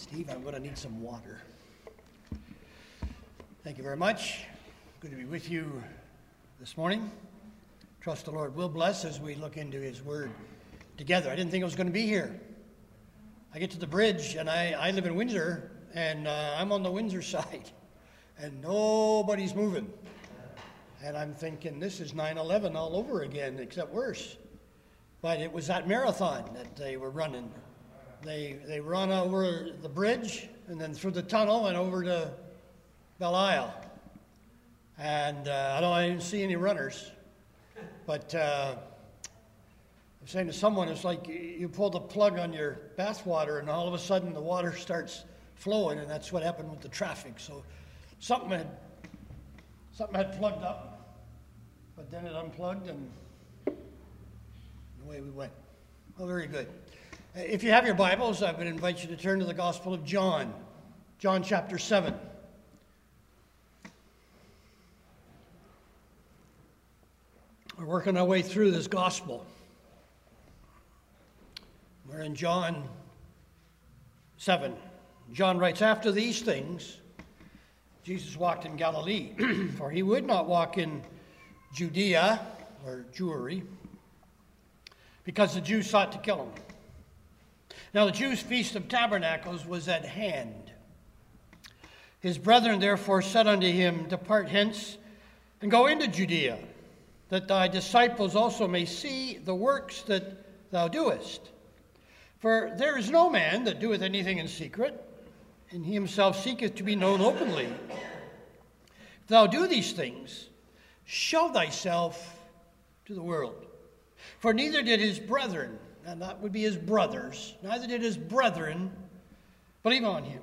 Steve, I'm going to need some water. Thank you very much. Good to be with you this morning. Trust the Lord will bless as we look into His Word together. I didn't think I was going to be here. I get to the bridge, and I live in Windsor, and I'm on the Windsor side, and nobody's moving. And I'm thinking, this is 9/11 all over again, except worse. But it was that marathon that they were running. They run over the bridge and then through the tunnel and over to Belle Isle. And I didn't see any runners. But I'm saying to someone, it's like you pull the plug on your bath water and all of a sudden the water starts flowing, and that's what happened with the traffic. So something had plugged up, but then it unplugged and away we went. Well, very good. If you have your Bibles, I would invite you to turn to the Gospel of John, John chapter 7. We're working our way through this Gospel. We're in John 7. John writes, "After these things, Jesus walked in Galilee, for he would not walk in Judea, or Jewry, because the Jews sought to kill him. Now the Jews' feast of tabernacles was at hand. His brethren therefore said unto him, Depart hence, and go into Judea, that thy disciples also may see the works that thou doest. For there is no man that doeth anything in secret, and he himself seeketh to be known openly. If thou do these things, show thyself to the world. For neither did his brethren," and that would be his brothers, "neither did his brethren believe on him.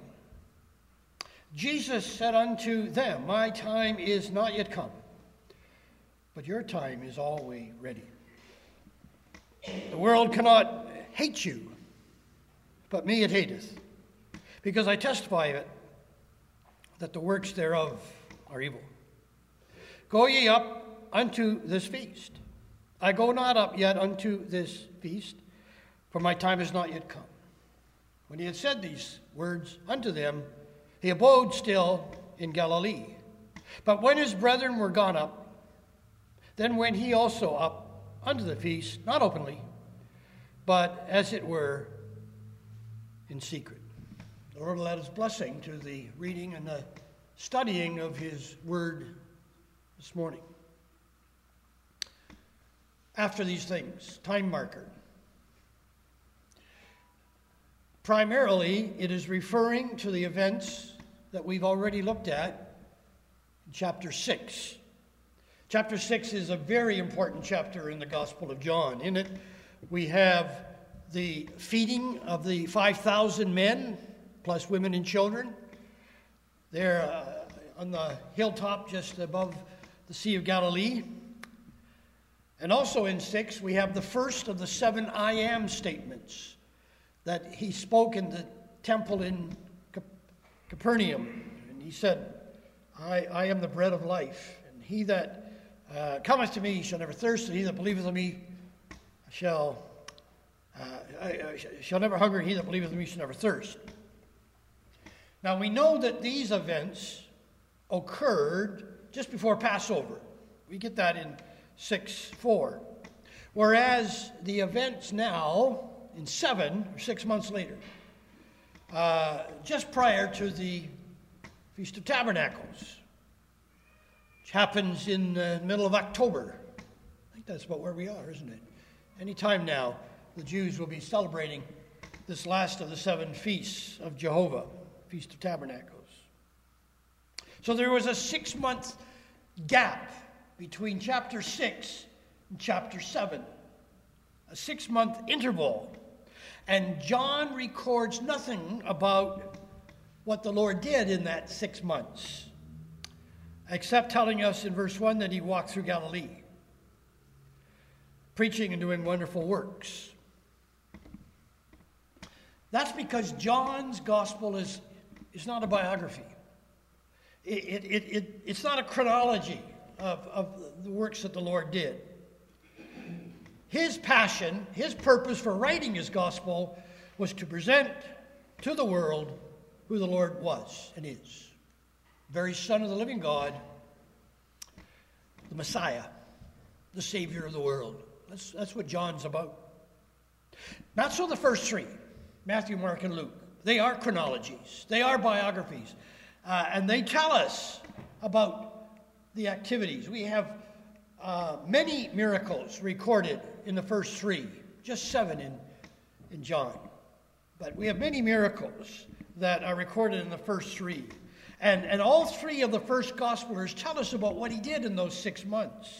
Jesus said unto them, My time is not yet come, but your time is always ready. The world cannot hate you, but me it hateth, because I testify of it, that the works thereof are evil. Go ye up unto this feast. I go not up yet unto this feast, for my time is not yet come. When he had said these words unto them, he abode still in Galilee. But when his brethren were gone up, then went he also up unto the feast, not openly, but as it were in secret." The Lord will add his blessing to the reading and the studying of his word this morning. After these things, time marker. Primarily, it is referring to the events that we've already looked at in chapter 6. Chapter 6 is a very important chapter in the Gospel of John. In it, we have the feeding of the 5,000 men, plus women and children. They're on the hilltop just above the Sea of Galilee. And also in 6, we have the first of the 7 I am statements that he spoke in the temple in Capernaum. And he said, I am the bread of life. And he that cometh to me shall never thirst, and he that believeth in me shall never hunger, and he that believeth in me shall never thirst. Now we know that these events occurred just before Passover. We get that in 6:4. Whereas the events now in 7, or 6 months later, just prior to the Feast of Tabernacles, which happens in the middle of October. I think that's about where we are, isn't it? Any time now, the Jews will be celebrating this last of the 7 feasts of Jehovah, Feast of Tabernacles. So there was a 6-month gap between chapter 6 and chapter 7, a 6-month interval. And John records nothing about what the Lord did in that 6 months, except telling us in verse 1 that he walked through Galilee, preaching and doing wonderful works. That's because John's gospel is not a biography. It's not a chronology of the works that the Lord did. His passion, his purpose for writing his gospel was to present to the world who the Lord was and is. Very Son of the living God, the Messiah, the Savior of the world. That's what John's about. Not so the first three, Matthew, Mark, and Luke. They are chronologies. They are biographies. And they tell us about the activities. We have many miracles recorded in the first three, just 7 in John. But we have many miracles that are recorded in the first three. And all three of the first gospelers tell us about what he did in those 6 months.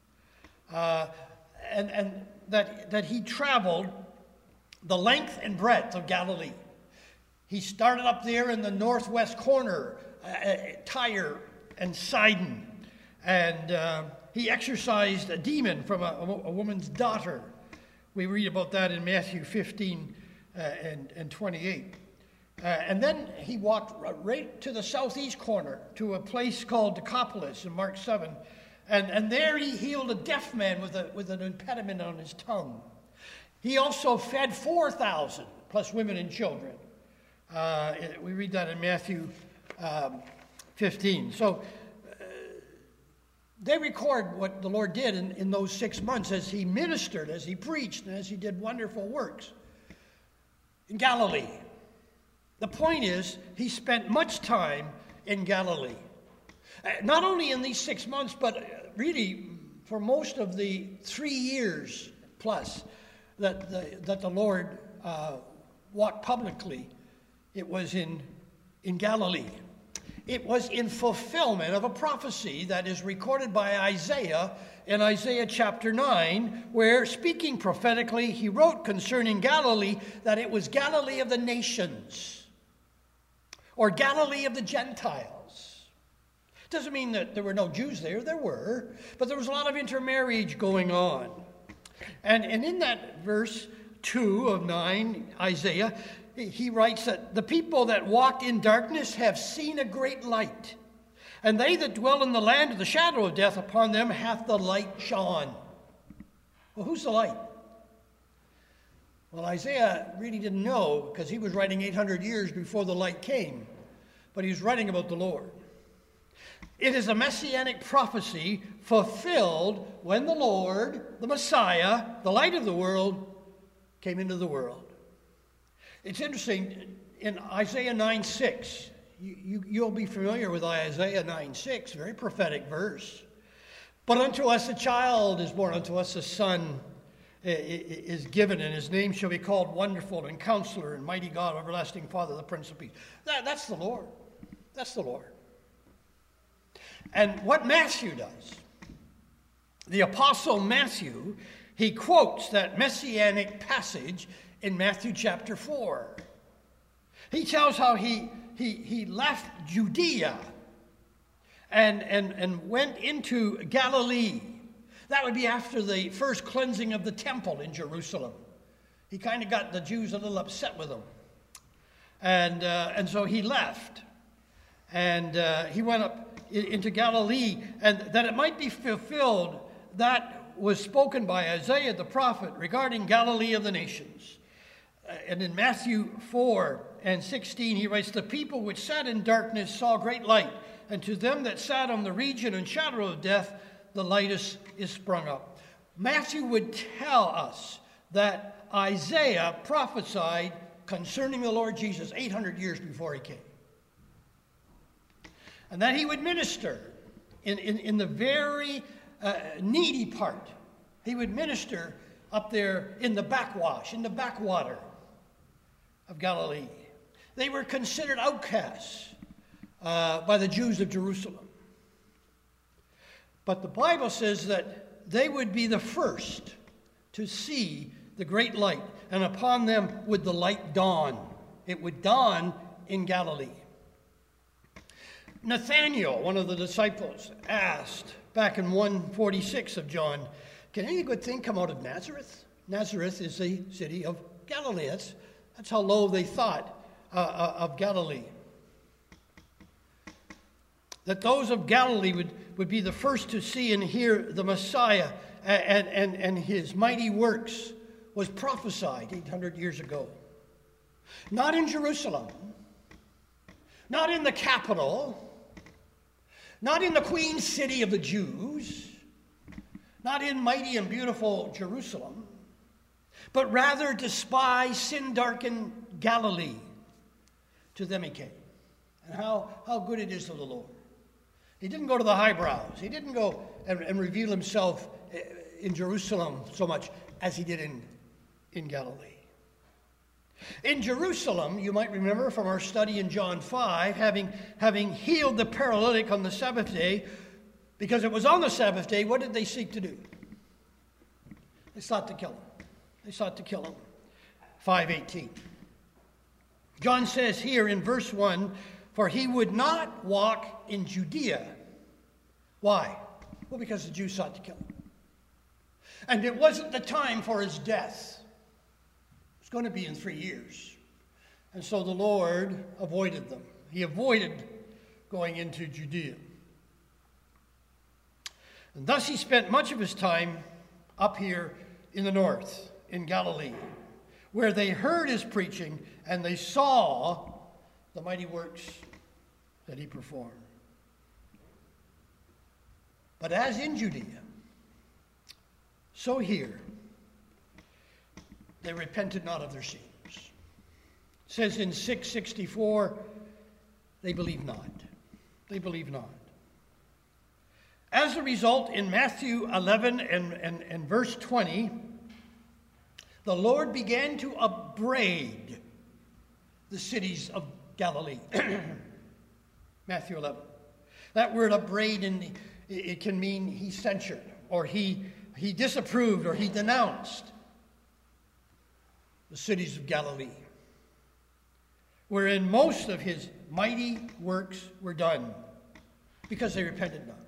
And that he traveled the length and breadth of Galilee. He started up there in the northwest corner, Tyre and Sidon. And he exorcised a demon from a woman's daughter. We read about that in Matthew 15 and 28. And then he walked right to the southeast corner to a place called Decapolis in Mark 7. And there he healed a deaf man with an impediment on his tongue. He also fed 4,000, plus women and children. We read that in Matthew 15. So they record what the Lord did in those 6 months as he ministered, as he preached, and as he did wonderful works in Galilee. The point is, he spent much time in Galilee. Not only in these 6 months, but really for most of the 3 years plus that the Lord walked publicly, it was in Galilee. It was in fulfillment of a prophecy that is recorded by Isaiah in Isaiah chapter 9, where, speaking prophetically, he wrote concerning Galilee that it was Galilee of the nations, or Galilee of the Gentiles. Doesn't mean that there were no Jews there. There were. But there was a lot of intermarriage going on. And in that verse 2 of 9, Isaiah, he writes that the people that walked in darkness have seen a great light. And they that dwell in the land of the shadow of death, upon them hath the light shone. Well, who's the light? Well, Isaiah really didn't know, because he was writing 800 years before the light came. But he was writing about the Lord. It is a messianic prophecy fulfilled when the Lord, the Messiah, the light of the world, came into the world. It's interesting, in Isaiah 9:6, you'll be familiar with Isaiah 9:6, very prophetic verse. But unto us a child is born, unto us a son is given, and his name shall be called Wonderful and Counselor and Mighty God, Everlasting Father, the Prince of Peace. That's the Lord. That's the Lord. And what Matthew does, the Apostle Matthew, he quotes that messianic passage in Matthew chapter 4. He tells how he left Judea and went into Galilee. That would be after the first cleansing of the temple in Jerusalem. He kind of got the Jews a little upset with him. And so he left. And he went up into Galilee, and that it might be fulfilled that was spoken by Isaiah the prophet regarding Galilee of the nations. And in Matthew 4:16, he writes, the people which sat in darkness saw great light, and to them that sat on the region and shadow of death, the light is sprung up. Matthew would tell us that Isaiah prophesied concerning the Lord Jesus 800 years before he came. And that he would minister in the very needy part. He would minister up there in the backwash, in the backwater of Galilee. They were considered outcasts by the Jews of Jerusalem. But the Bible says that they would be the first to see the great light, and upon them would the light dawn. It would dawn in Galilee. Nathanael, one of the disciples, asked back in 1:46 of John, can any good thing come out of Nazareth? Nazareth is the city of Galilee. That's how low they thought of Galilee. That those of Galilee would be the first to see and hear the Messiah and his mighty works was prophesied 800 years ago. Not in Jerusalem, not in the capital, not in the queen city of the Jews, not in mighty and beautiful Jerusalem, but rather despised, sin-darkened Galilee. To them he came. And how good it is to the Lord. He didn't go to the highbrows. He didn't go and reveal himself in Jerusalem so much as he did in Galilee. In Jerusalem, you might remember from our study in John 5, having healed the paralytic on the Sabbath day, because it was on the Sabbath day, what did they seek to do? They sought to kill him. They sought to kill him. 5:18. John says here in verse 1, for he would not walk in Judea. Why? Well, because the Jews sought to kill him. And it wasn't the time for his death. It's going to be in 3 years. And so the Lord avoided them. He avoided going into Judea. And thus he spent much of his time up here in the north, in Galilee, where they heard his preaching and they saw the mighty works that he performed. But as in Judea, so here, they repented not of their sins. It says in 6:64, they believe not. They believe not. As a result, in Matthew 11 and verse 20, the Lord began to upbraid the cities of Galilee. Matthew 11. That word upbraid, it can mean he censured, or he disapproved, or he denounced the cities of Galilee, wherein most of his mighty works were done, because they repented not.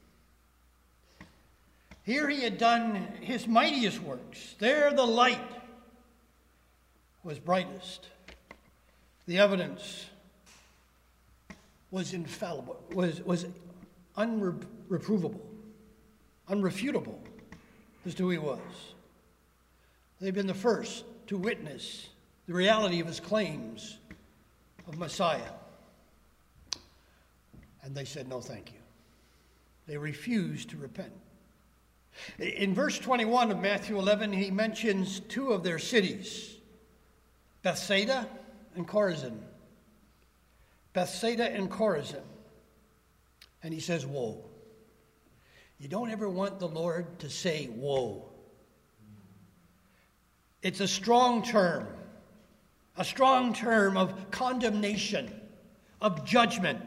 Here he had done his mightiest works. There the light was brightest. The evidence was infallible, was unreprovable, unrefutable as to who he was. They've been the first to witness the reality of his claims of Messiah. And they said, no, thank you. They refused to repent. In verse 21 of Matthew 11, he mentions two of their cities, Bethsaida and Chorazin. Bethsaida and Chorazin. And he says, woe. You don't ever want the Lord to say woe. It's a strong term of condemnation, of judgment.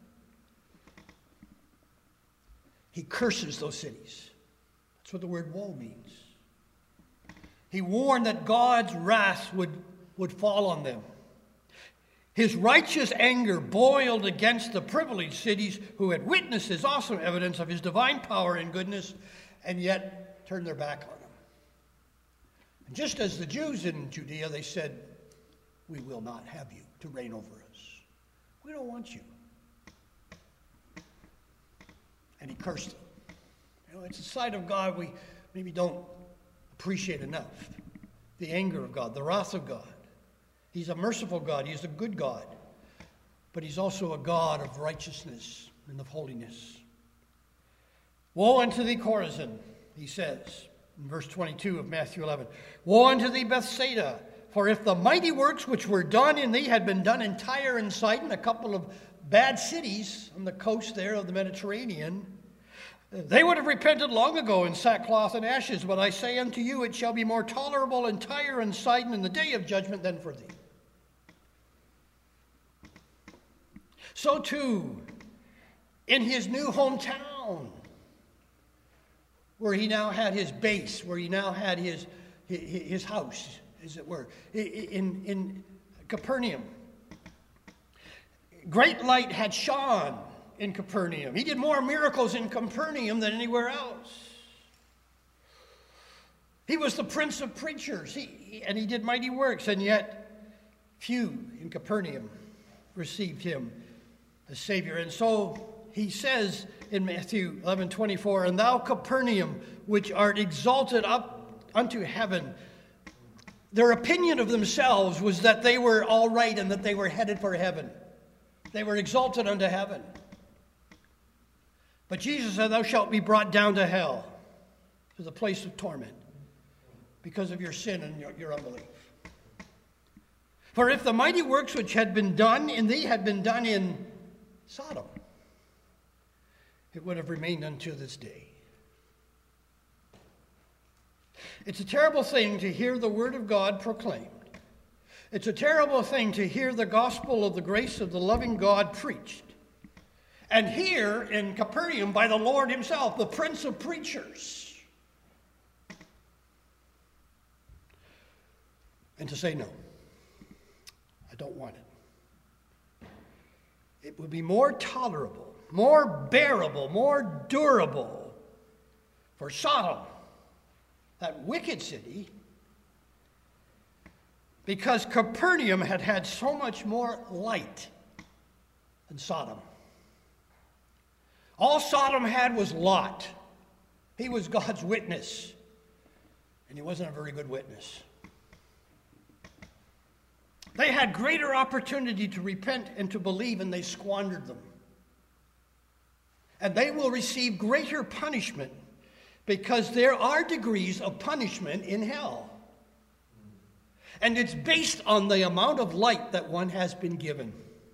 He curses those cities. That's what the word woe means. He warned that God's wrath would fall on them. His righteous anger boiled against the privileged cities who had witnessed his awesome evidence of his divine power and goodness, and yet turned their back on him. And just as the Jews in Judea, they said, we will not have you to reign over us. We don't want you. And he cursed them. You know, it's a side of God we maybe don't appreciate enough. The anger of God, the wrath of God. He's a merciful God. He's a good God. But he's also a God of righteousness and of holiness. Woe unto thee, Chorazin, he says in verse 22 of Matthew 11. Woe unto thee, Bethsaida, for if the mighty works which were done in thee had been done in Tyre and Sidon, a couple of bad cities on the coast there of the Mediterranean, they would have repented long ago in sackcloth and ashes. But I say unto you, it shall be more tolerable in Tyre and Sidon in the day of judgment than for thee. So too, in his new hometown, where he now had his base, where he now had his house, as it were, in Capernaum. Great light had shone in Capernaum. He did more miracles in Capernaum than anywhere else. He was the prince of preachers, and he did mighty works, and yet few in Capernaum received him as Savior. And so he says in Matthew 11:24, and thou, Capernaum, which art exalted up unto heaven. Their opinion of themselves was that they were all right and that they were headed for heaven. They were exalted unto heaven. But Jesus said, thou shalt be brought down to hell, to the place of torment, because of your sin and your unbelief. For if the mighty works which had been done in thee had been done in Sodom, it would have remained unto this day. It's a terrible thing to hear the word of God proclaimed. It's a terrible thing to hear the gospel of the grace of the loving God preached. And here in Capernaum by the Lord himself, the Prince of Preachers. And to say no. I don't want it. It would be more tolerable, more bearable, more durable for Sodom, that wicked city, because Capernaum had had so much more light than Sodom. All Sodom had was Lot. He was God's witness, and he wasn't a very good witness. They had greater opportunity to repent and to believe, and they squandered them. And they will receive greater punishment, because there are degrees of punishment in hell. And it's based on the amount of light that one has been given.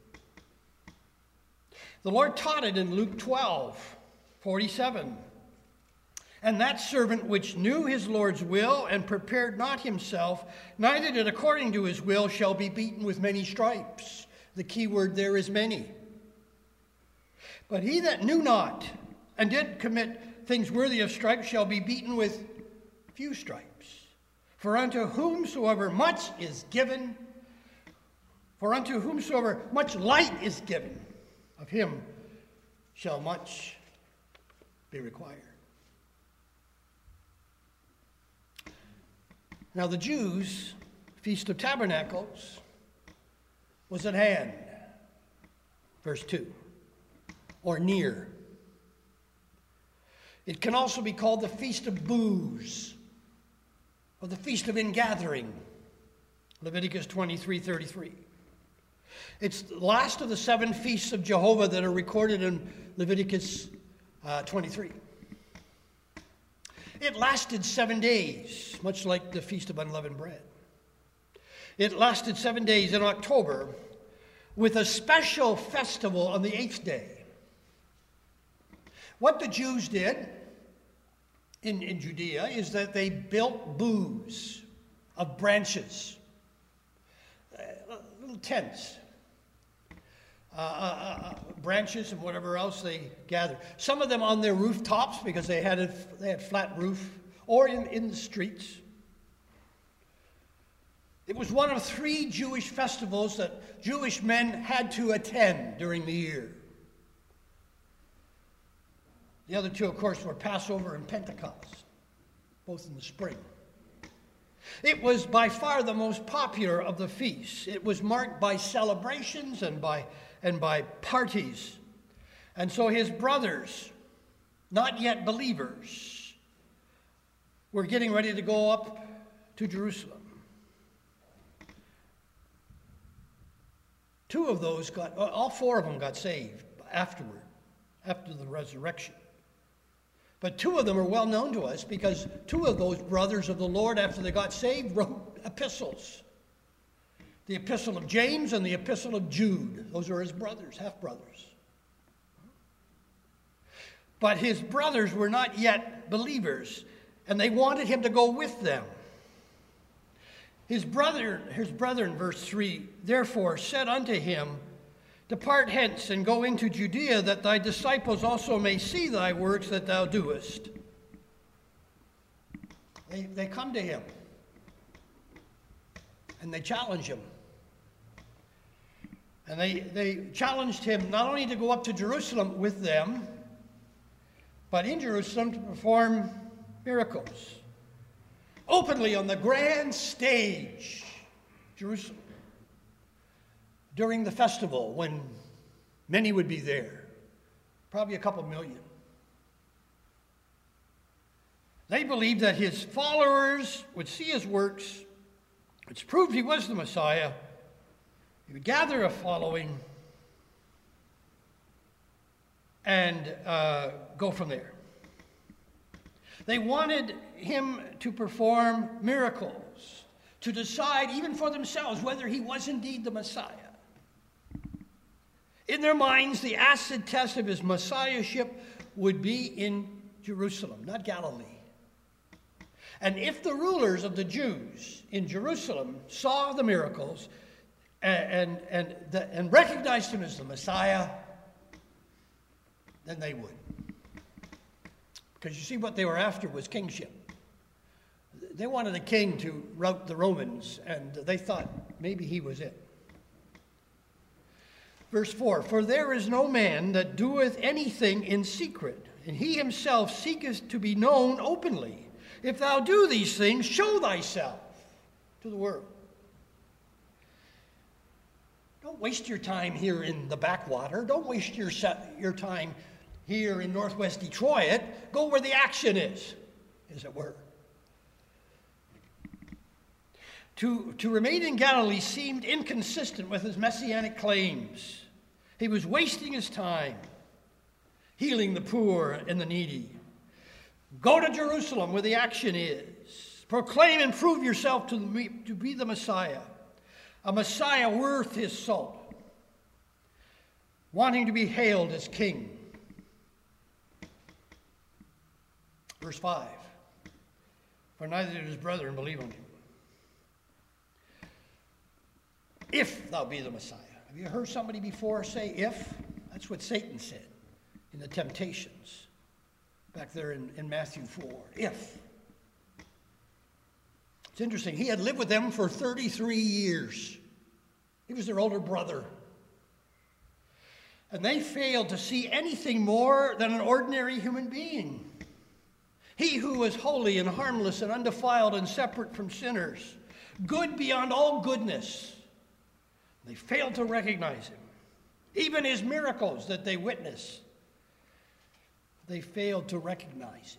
The Lord taught it in Luke 12:47. And that servant which knew his Lord's will and prepared not himself, neither did according to his will, shall be beaten with many stripes. The key word there is many. But he that knew not and did commit things worthy of stripes shall be beaten with few stripes. For unto whomsoever much is given, for unto whomsoever much light is given, of him shall much be required. Now the Jews' Feast of Tabernacles was at hand. Verse 2. Or near. It can also be called the Feast of Booths, or the Feast of Ingathering. Leviticus 23:33. It's the last of the 7 feasts of Jehovah that are recorded in Leviticus 23. It lasted 7 days, much like the Feast of Unleavened Bread. It lasted 7 days in October, with a special festival on the 8th day. What the Jews did in Judea is that they built booths of branches, little tents, branches and whatever else they gathered. Some of them on their rooftops because they had flat roof, or in the streets. It was one of 3 Jewish festivals that Jewish men had to attend during the year. The other 2, of course, were Passover and Pentecost, both in the spring. It was by far the most popular of the feasts. It was marked by celebrations and by parties. And so his brothers, not yet believers, were getting ready to go up to Jerusalem. 2 of those all 4 of them got saved afterward, after the resurrection. But 2 of them are well known to us because 2 of those brothers of the Lord, after they got saved, wrote epistles. The epistle of James and the epistle of Jude. Those are his brothers, half-brothers. But his brothers were not yet believers, and they wanted him to go with them. His brethren, verse 3, therefore said unto him, depart hence and go into Judea, that thy disciples also may see thy works that thou doest. They come to him, and they challenge him. And they challenged him not only to go up to Jerusalem with them, but in Jerusalem to perform miracles. Openly on the grand stage, Jerusalem, during the festival when many would be there, probably a couple million. They believed that his followers would see his works, which proved he was the Messiah. He would gather a following, and go from there. They wanted him to perform miracles, to decide even for themselves whether he was indeed the Messiah. In their minds, the acid test of his messiahship would be in Jerusalem, not Galilee. And if the rulers of the Jews in Jerusalem saw the miracles and recognized him as the Messiah, then they would. Because you see, what they were after was kingship. They wanted a king to rout the Romans, and they thought maybe he was it. Verse 4, "For there is no man that doeth anything in secret, and he himself seeketh to be known openly. If thou do these things, show thyself to the world." Don't waste your time here in the backwater. Don't waste your time here in northwest Detroit. Go where the action is, as it were. To remain in Galilee seemed inconsistent with his messianic claims. He was wasting his time healing the poor and the needy. Go to Jerusalem where the action is. Proclaim and prove yourself to be the Messiah, a Messiah worth his salt, wanting to be hailed as king. Verse 5, "For neither did his brethren believe on him. If thou be the Messiah." Have you heard somebody before say if? That's what Satan said in the temptations back there in Matthew 4. If. It's interesting. He had lived with them for 33 years. He was their older brother. And they failed to see anything more than an ordinary human being. He who was holy and harmless and undefiled and separate from sinners, good beyond all goodness. They failed to recognize him. Even his miracles that they witnessed, they failed to recognize him.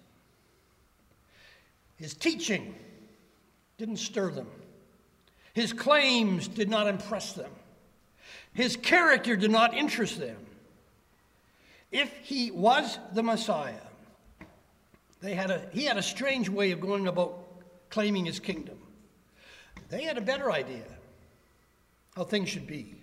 His teaching didn't stir them. His claims did not impress them. His character did not interest them. If he was the Messiah, he had a strange way of going about claiming his kingdom. They had a better idea how things should be.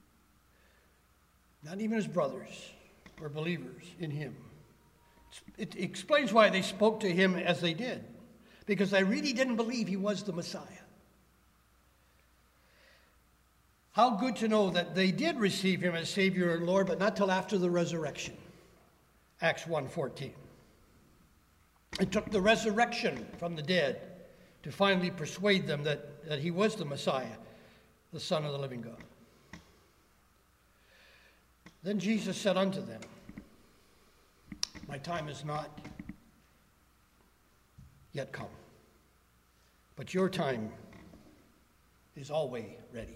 Not even his brothers were believers in him. It explains why they spoke to him as they did, because they really didn't believe he was the Messiah. How good to know that they did receive him as Savior and Lord, but not till after the resurrection. Acts 1:14. It took the resurrection from the dead to finally persuade them that he was the Messiah, the Son of the living God. Then Jesus said unto them, my time is not yet come, but your time is always ready.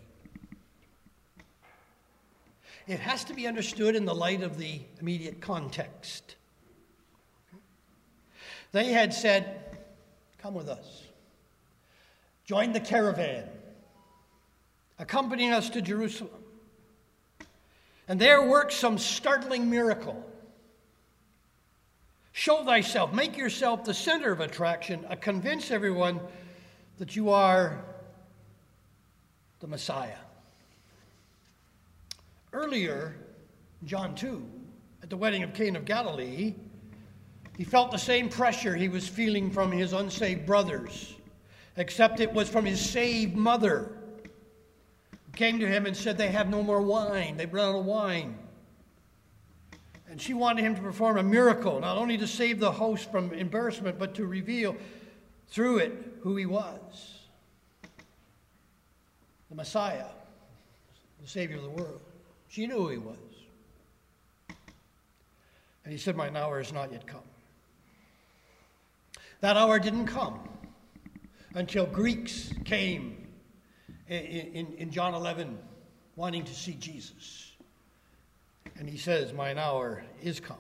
It has to be understood in the light of the immediate context. They had said, come with us. Join the caravan. Accompany us to Jerusalem. And there work some startling miracle. Show thyself. Make yourself the center of attraction. Convince everyone that you are the Messiah. Earlier, John 2, at the wedding of Cana of Galilee, he felt the same pressure he was feeling from his unsaved brothers, except it was from his saved mother, who came to him and said they have no more wine. They've run out of wine. And she wanted him to perform a miracle, not only to save the host from embarrassment, but to reveal through it who he was. The Messiah, the Savior of the world. She knew who he was. And he said, mine hour has not yet come. That hour didn't come until Greeks came in John 11 wanting to see Jesus. And he says, mine hour is come.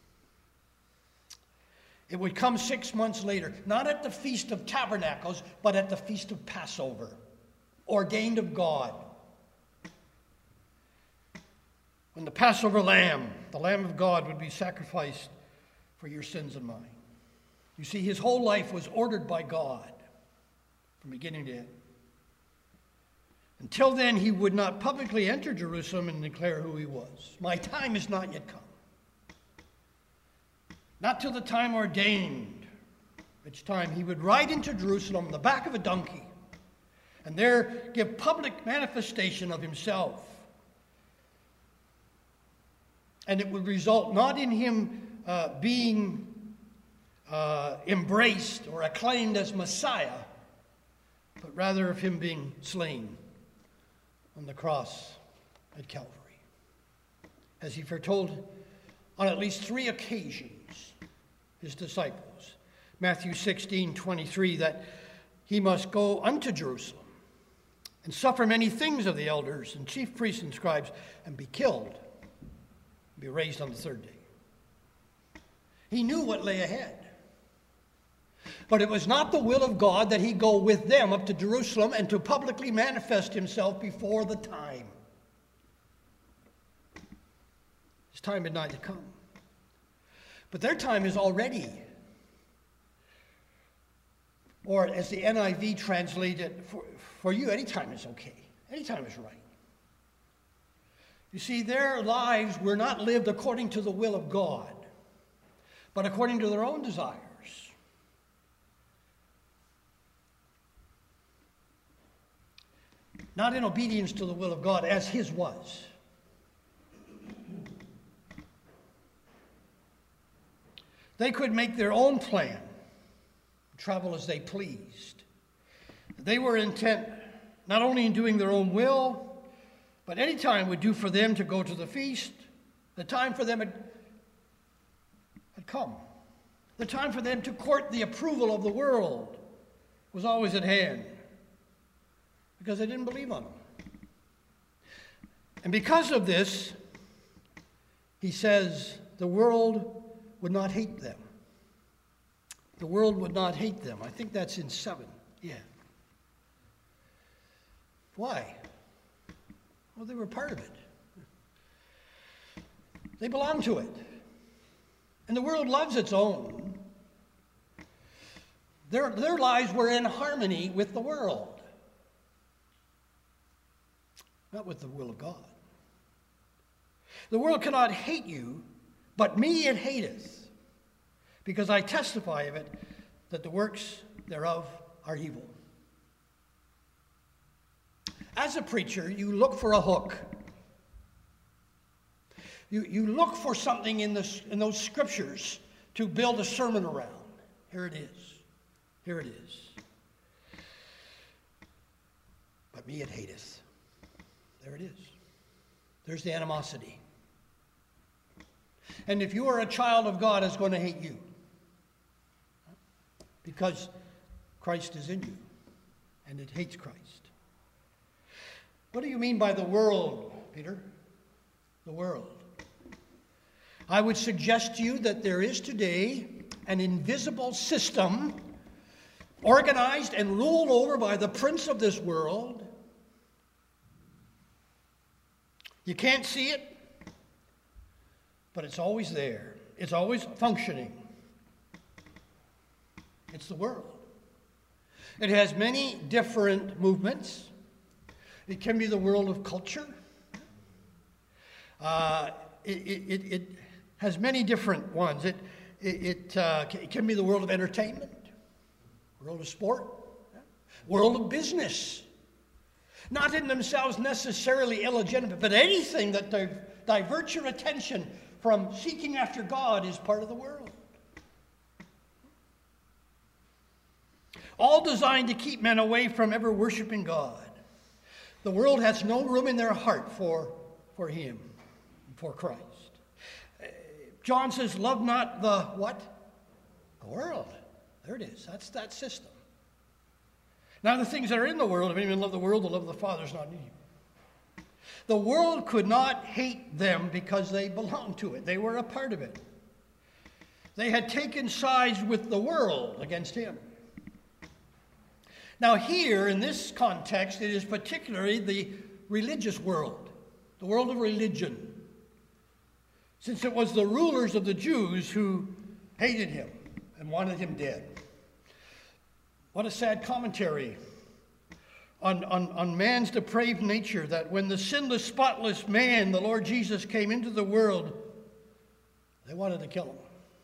It would come 6 months later, not at the Feast of Tabernacles, but at the Feast of Passover, ordained of God. when the Passover lamb, the Lamb of God, would be sacrificed for your sins and mine. You see, his whole life was ordered by God from beginning to end. Until then, he would not publicly enter Jerusalem and declare who he was. My time is not yet come. Not till the time ordained, which time he would ride into Jerusalem on the back of a donkey and there give public manifestation of himself. And it would result not in him being embraced or acclaimed as Messiah, but rather of him being slain on the cross at Calvary. As he foretold on at least 3 occasions his disciples. Matthew 16:23, that he must go unto Jerusalem and suffer many things of the elders and chief priests and scribes and be killed, and be raised on the 3rd day. He knew what lay ahead. But it was not the will of God that he go with them up to Jerusalem and to publicly manifest himself before the time. His time had not yet come. But their time is already. Or as the NIV translated, for you, any time is okay. Any time is right. You see, their lives were not lived according to the will of God, but according to their own desires. Not in obedience to the will of God as his was. They could make their own plan, travel as they pleased. They were intent not only in doing their own will, but any time would do for them to go to the feast. The time for them had come. The time for them to court the approval of the world was always at hand, because they didn't believe on him. And because of this, he says, the world would not hate them. The world would not hate them. I think that's in 7. Yeah. Why? Well, they were part of it. They belonged to it. And the world loves its own. Their lives were in harmony with the world, not with the will of God. The world cannot hate you, but me it hateth, because I testify of it, that the works thereof are evil. As a preacher, you look for a hook. You look for something in those scriptures to build a sermon around. Here it is. Here it is. But me it hateth. There it is. There's the animosity. And if you are a child of God, it's going to hate you, because Christ is in you, and it hates Christ. What do you mean by the world, Peter? The world. I would suggest to you that there is today an invisible system organized and ruled over by the prince of this world. You can't see it, but it's always there. It's always functioning. It's the world. It has many different movements. It can be the world of culture. It has many different ones. It can be the world of entertainment, world of sport, world of business. Not in themselves necessarily illegitimate, but anything that diverts your attention from seeking after God is part of the world. All designed to keep men away from ever worshiping God. The world has no room in their heart for him, for Christ. John says, love not the what? The world. There it is. That's that system. Now the things that are in the world, if anyone love the world, the love of the Father is not in you. The world could not hate them because they belonged to it. They were a part of it. They had taken sides with the world against him. Now here, in this context, it is particularly the religious world, the world of religion. since it was the rulers of the Jews who hated him and wanted him dead. What a sad commentary on man's depraved nature, that when the sinless, spotless man, the Lord Jesus, came into the world, they wanted to kill him.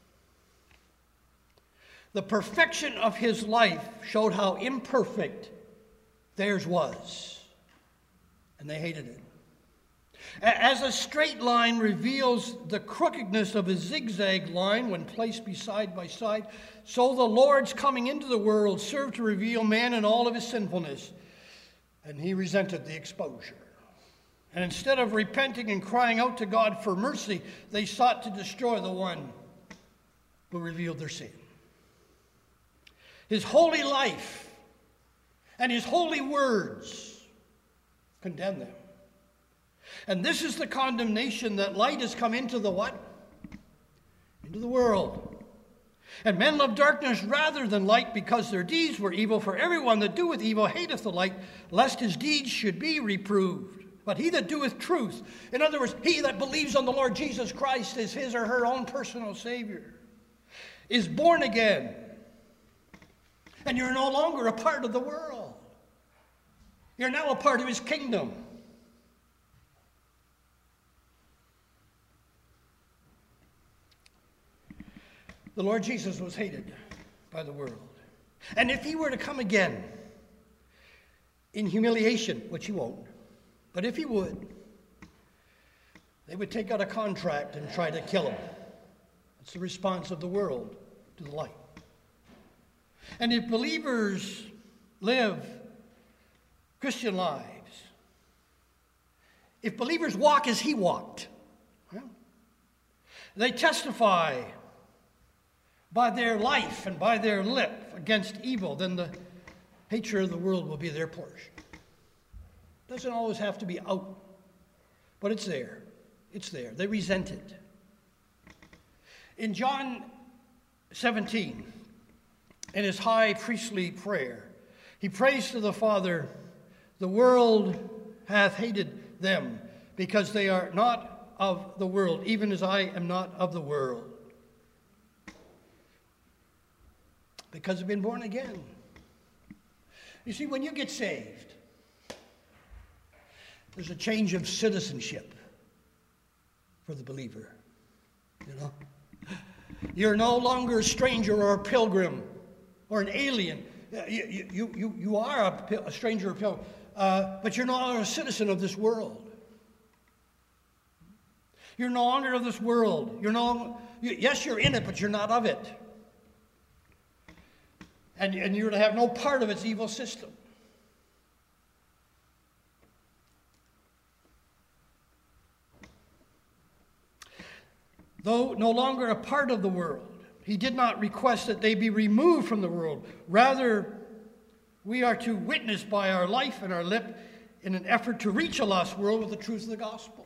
The perfection of his life showed how imperfect theirs was, and they hated it. As a straight line reveals the crookedness of a zigzag line when placed side by side, so the Lord's coming into the world served to reveal man in all of his sinfulness, and he resented the exposure. And instead of repenting and crying out to God for mercy, they sought to destroy the one who revealed their sin. His holy life and his holy words condemn them. And this is the condemnation, that light has come into the what? Into the world. And men love darkness rather than light, because their deeds were evil. For everyone that doeth evil hateth the light, lest his deeds should be reproved. But he that doeth truth, in other words, he that believes on the Lord Jesus Christ as his or her own personal Savior, is born again. And you're no longer a part of the world. You're now a part of his kingdom. The Lord Jesus was hated by the world. And if he were to come again in humiliation, which he won't, but if he would, they would take out a contract and try to kill him. That's the response of the world to the light. And if believers live Christian lives, if believers walk as he walked, they testify by their life and by their lip against evil, then the hatred of the world will be their portion. It doesn't always have to be out, but it's there. It's there. They resent it. In John 17, in his high priestly prayer, he prays to the Father, "The world hath hated them, because they are not of the world, even as I am not of the world." Because they've been born again. You see, when you get saved, there's a change of citizenship for the believer. You know? You're no longer a stranger or a pilgrim or an alien. You are a stranger or a pilgrim, but you're no longer a citizen of this world. You're no longer of this world. Yes, you're in it, but you're not of it. And you're to have no part of its evil system. Though no longer a part of the world, he did not request that they be removed from the world. Rather, we are to witness by our life and our lip in an effort to reach a lost world with the truth of the gospel.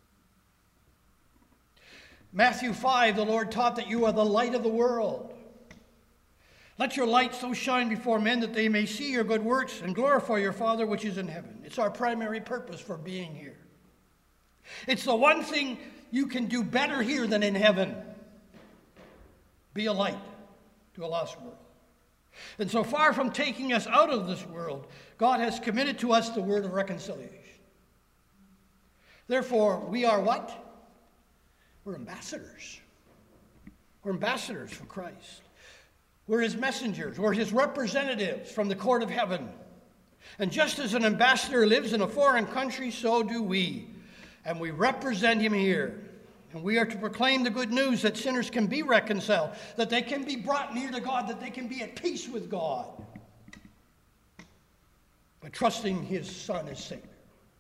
Matthew 5, the Lord taught that you are the light of the world. Let your light so shine before men that they may see your good works and glorify your Father which is in heaven. It's our primary purpose for being here. It's the one thing you can do better here than in heaven. Be a light to a lost world. And so far from taking us out of this world, God has committed to us the word of reconciliation. Therefore, we are what? We're ambassadors. We're ambassadors for Christ. We're his messengers. We're his representatives from the court of heaven. And just as an ambassador lives in a foreign country, so do we. And we represent him here. And we are to proclaim the good news that sinners can be reconciled, that they can be brought near to God, that they can be at peace with God by trusting his Son as Savior.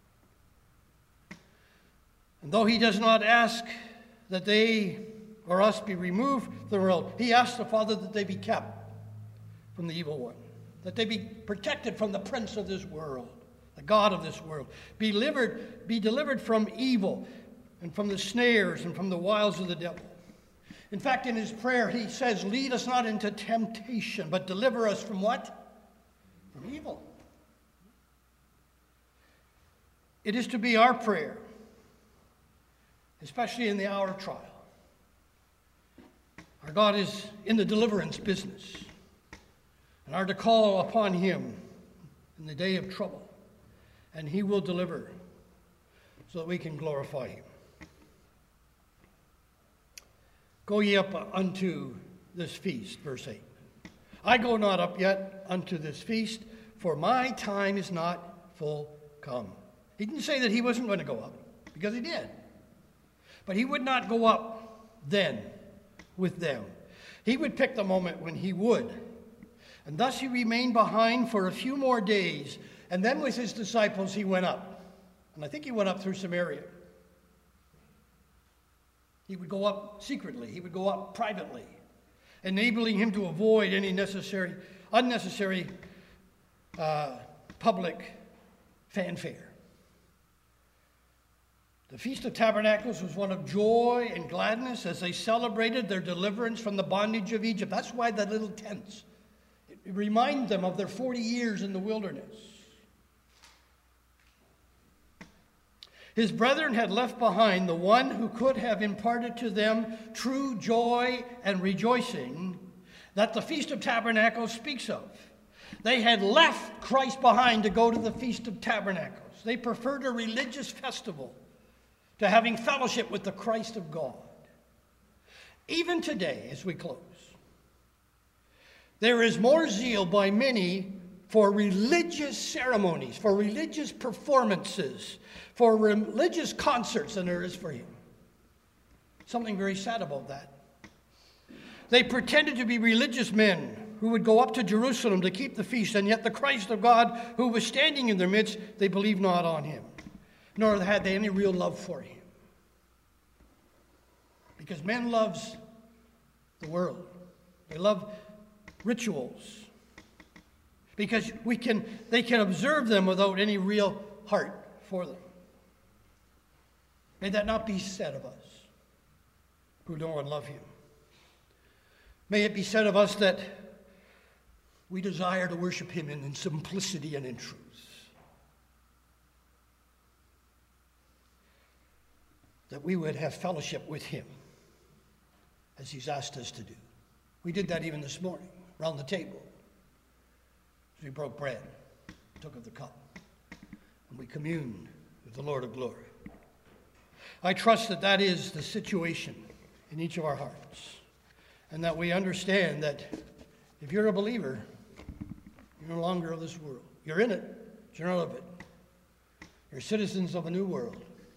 And though he does not ask that they or us be removed from the world, he asks the Father that they be kept from the evil one, that they be protected from the prince of this world, the god of this world, be delivered from evil and from the snares and from the wiles of the devil. In fact, in his prayer, he says, lead us not into temptation, but deliver us from what? From evil. It is to be our prayer especially in the hour of trial. Our God is in the deliverance business, and are to call upon him in the day of trouble, and he will deliver so that we can glorify him. Go ye up unto this feast, verse 8. I go not up yet unto this feast, for my time is not full come. He didn't say that he wasn't going to go up, because he did. But he would not go up then with them. He would pick the moment when he would. And thus he remained behind for a few more days. And then with his disciples he went up. And I think he went up through Samaria. He would go up secretly. He would go up privately, enabling him to avoid any unnecessary public fanfare. The Feast of Tabernacles was one of joy and gladness as they celebrated their deliverance from the bondage of Egypt. That's why the little tents. It reminded them of their 40 years in the wilderness. His brethren had left behind the one who could have imparted to them true joy and rejoicing that the Feast of Tabernacles speaks of. They had left Christ behind to go to the Feast of Tabernacles. They preferred a religious festival to having fellowship with the Christ of God. Even today, as we close, there is more zeal by many for religious ceremonies, for religious performances, for religious concerts than there is for him. Something very sad about that. They pretended to be religious men who would go up to Jerusalem to keep the feast, and yet the Christ of God who was standing in their midst, they believed not on him, nor had they any real love for him. Because men loves the world. They love rituals. Because they can observe them without any real heart for them. May that not be said of us who know and love him. May it be said of us that we desire to worship him in simplicity and in truth. That we would have fellowship with him as he's asked us to do. We did that even this morning, around the table. As we broke bread, took of the cup, and we communed with the Lord of glory. I trust that that is the situation in each of our hearts, and that we understand that if you're a believer, you're no longer of this world. You're in it, but you're not of it. You're citizens of a new world.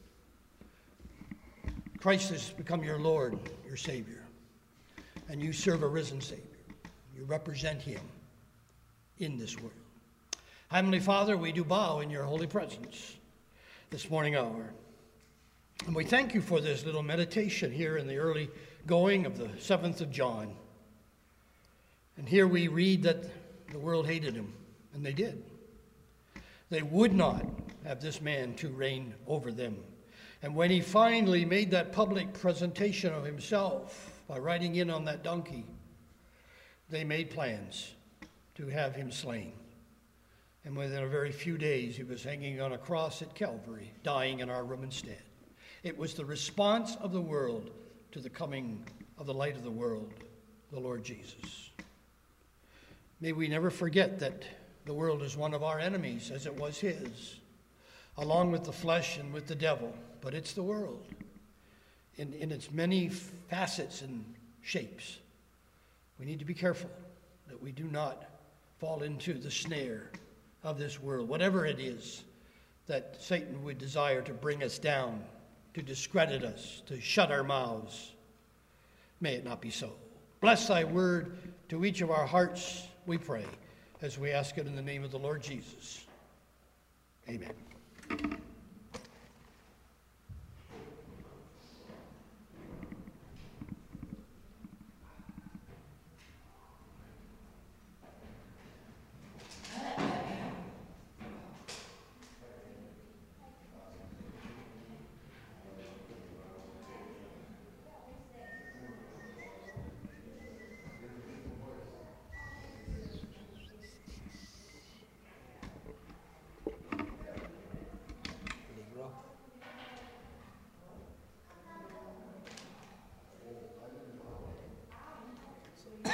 Christ has become your Lord, your Savior, and you serve a risen Savior. You represent him in this world. Heavenly Father, we do bow in your holy presence this morning hour. And we thank you for this little meditation here in the early going of the 7th of John. And here we read that the world hated him, and they did. They would not have this man to reign over them. And when he finally made that public presentation of himself by riding in on that donkey, they made plans to have him slain. And within a very few days, he was hanging on a cross at Calvary, dying in our room instead. It was the response of the world to the coming of the light of the world, the Lord Jesus. May we never forget that the world is one of our enemies, as it was his, along with the flesh and with the devil. But it's the world in its many facets and shapes. We need to be careful that we do not fall into the snare of this world, whatever it is that Satan would desire to bring us down, to discredit us, to shut our mouths. May it not be so. Bless thy word to each of our hearts, we pray, as we ask it in the name of the Lord Jesus. Amen.